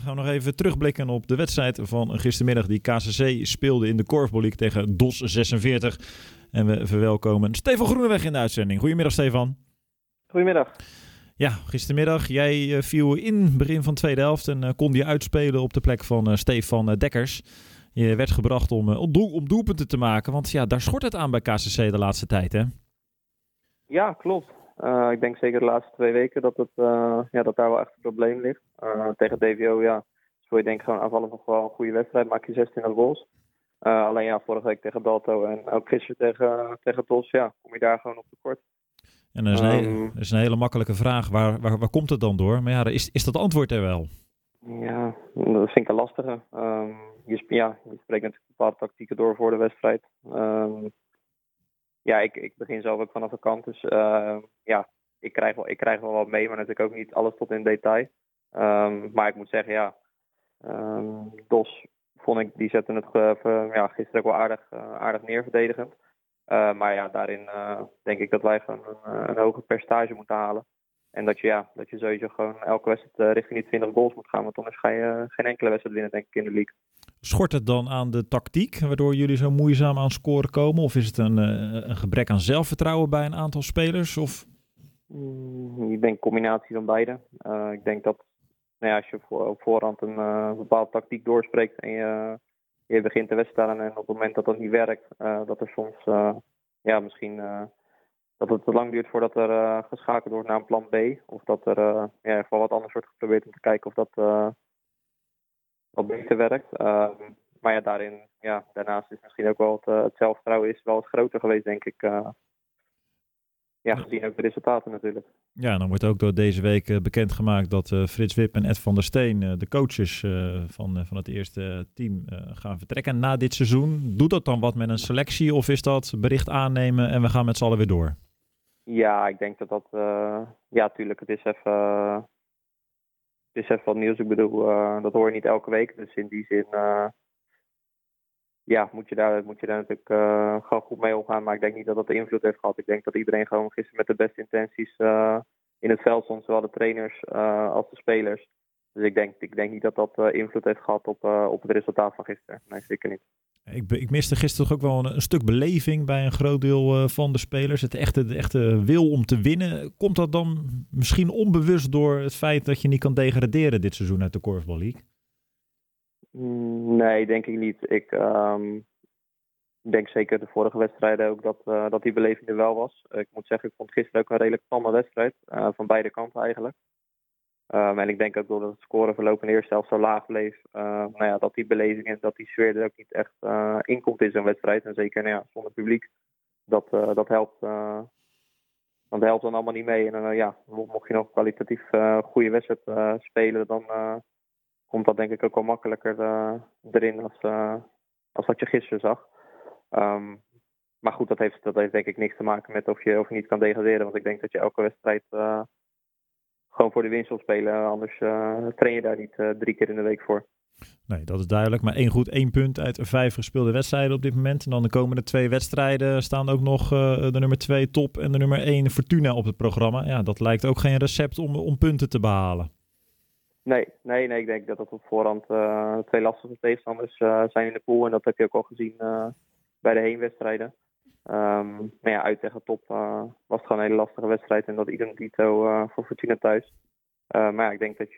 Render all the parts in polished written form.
Gaan we nog even terugblikken op de wedstrijd van gistermiddag die KCC speelde in de Korfbal League tegen DOS 46. En we verwelkomen Stefan Groeneweg in de uitzending. Goedemiddag Stefan. Goedemiddag. Ja, gistermiddag. Jij viel in begin van de tweede helft en kon je uitspelen op de plek van Stefan Dekkers. Je werd gebracht om doelpunten te maken, want ja, daar schort het aan bij KCC de laatste tijd, hè? Ja, klopt. Ik denk zeker de laatste 2 weken dat dat daar wel echt een probleem ligt. Tegen DVO, ja, speel je denk ik gewoon aanvallend nog wel een goede wedstrijd. Maak je 26 goals. Alleen ja, vorige week tegen Dalto en ook gisteren tegen TOS, ja, kom je daar gewoon op tekort. En dat is een hele makkelijke vraag. Waar komt het dan door? Maar ja, is dat antwoord er wel? Ja, dat vind ik een lastige. Je spreekt natuurlijk bepaalde tactieken door voor de wedstrijd. Ja, ik begin zelf ook vanaf de kant. Dus ja, ik krijg wel wat mee, maar natuurlijk ook niet alles tot in detail. Maar ik moet zeggen, ja, DOS vond ik, die zetten het gisteren ook wel aardig neer verdedigend. Maar ja, daarin denk ik dat wij gewoon een hoger percentage moeten halen. En dat je sowieso gewoon elke wedstrijd richting die 20 goals moet gaan. Want anders ga je geen enkele wedstrijd winnen, denk ik, in de league. Schort het dan aan de tactiek, waardoor jullie zo moeizaam aan scoren komen? Of is het een gebrek aan zelfvertrouwen bij een aantal spelers? Of? Ik denk een combinatie van beide. Ik denk dat als je op voorhand een bepaalde tactiek doorspreekt en je begint de wedstrijd en op het moment dat dat niet werkt, dat er soms misschien dat het te lang duurt voordat er geschakeld wordt naar een plan B. Of dat er gewoon wat anders wordt geprobeerd om te kijken of dat wat beter werkt. Maar ja, daarnaast is misschien ook wel het zelfvertrouwen is wel wat groter geweest, denk ik. Gezien ook de resultaten natuurlijk. Ja, dan wordt ook door deze week bekendgemaakt dat Frits Wip en Ed van der Steen, de coaches van het eerste team, gaan vertrekken na dit seizoen. Doet dat dan wat met een selectie of is dat bericht aannemen en we gaan met z'n allen weer door? Ja, ik denk dat tuurlijk, het is even wat nieuws. Ik bedoel, dat hoor je niet elke week. Dus in die zin moet je daar natuurlijk gewoon goed mee omgaan. Maar ik denk niet dat dat de invloed heeft gehad. Ik denk dat iedereen gewoon gisteren met de beste intenties in het veld stond. Zowel de trainers als de spelers. Dus ik denk niet dat dat invloed heeft gehad op het resultaat van gisteren. Nee, zeker niet. Ik miste gisteren toch ook wel een stuk beleving bij een groot deel van de spelers. De echte wil om te winnen. Komt dat dan misschien onbewust door het feit dat je niet kan degraderen dit seizoen uit de Korfbal League? Nee, denk ik niet. Ik denk zeker de vorige wedstrijden ook dat die beleving er wel was. Ik moet zeggen, ik vond gisteren ook een redelijk tamme wedstrijd. Van beide kanten eigenlijk. En ik denk ook doordat het scoreverloop in de eerste helft zo laag bleef. Dat die beleving en dat die sfeer er ook niet echt inkomt in zo'n wedstrijd. En zeker zonder publiek. Dat helpt. Dat helpt dan allemaal niet mee. En mocht je nog kwalitatief goede wedstrijd spelen, dan komt dat denk ik ook wel makkelijker erin als wat je gisteren zag. Maar goed, dat heeft denk ik niks te maken met of je niet kan degraderen. Want ik denk dat je elke wedstrijd gewoon voor de winst wil spelen. Anders train je daar niet 3 keer in de week voor. Nee, dat is duidelijk. Maar 1 punt uit 5 gespeelde wedstrijden op dit moment. En dan de komende 2 wedstrijden staan ook nog de nummer 2 Top en de nummer 1 Fortuna op het programma. Ja, dat lijkt ook geen recept om punten te behalen. Nee, ik denk dat op voorhand 2 lastige tegenstanders zijn in de pool. En dat heb je ook al gezien bij de heenwedstrijden. Uit tegen Top was het gewoon een hele lastige wedstrijd. En dat idem dito voor Fortuna thuis. Ik denk dat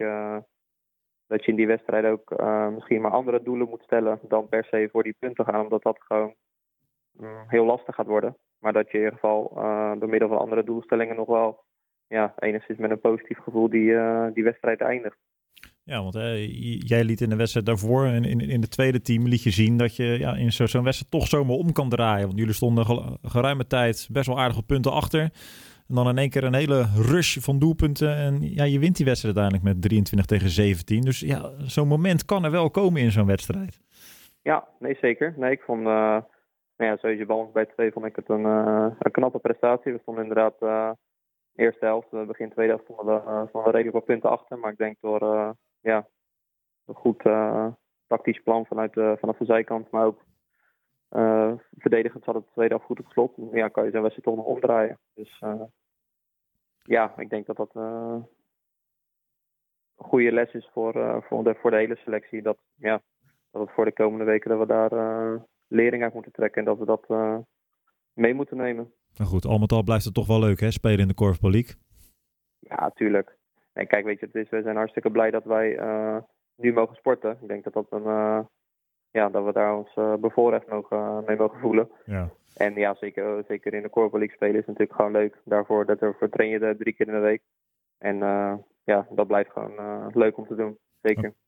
je in die wedstrijd ook misschien maar andere doelen moet stellen dan per se voor die punten gaan. Omdat dat gewoon heel lastig gaat worden. Maar dat je in ieder geval door middel van andere doelstellingen nog wel enigszins met een positief gevoel die wedstrijd eindigt. Ja, want jij liet in de wedstrijd daarvoor, in het tweede team, liet je zien dat je in zo'n wedstrijd toch zomaar om kan draaien. Want jullie stonden geruime tijd best wel aardig op punten achter. En dan in één keer een hele rush van doelpunten. En je wint die wedstrijd uiteindelijk met 23-17. Dus zo'n moment kan er wel komen in zo'n wedstrijd. Ja, nee zeker. Nee, ik vond, sowieso bij ons bij 2 vond ik het een knappe prestatie. We stonden inderdaad eerste helft, begin tweede helft stonden we redelijk wat punten achter. Maar ik denk door een goed tactisch plan vanaf de zijkant, maar ook verdedigend zat het de tweede helft goed op slot. Kan je zo'n wedstrijd toch nog omdraaien. Dus ik denk dat goede les is voor de hele selectie. Dat het voor de komende weken dat we daar lering uit moeten trekken. En dat we dat mee moeten nemen. Maar goed, al met al blijft het toch wel leuk, hè? Spelen in de Korfbal League. Ja, tuurlijk. En kijk, weet je, we zijn hartstikke blij dat wij nu mogen sporten. Ik denk dat dat we daar ons bevoorrecht mee mogen voelen. Ja. En ja, zeker in de Korfbal League spelen is natuurlijk gewoon leuk. Daarvoor train je 3 keer in de week. En dat blijft gewoon leuk om te doen. Zeker.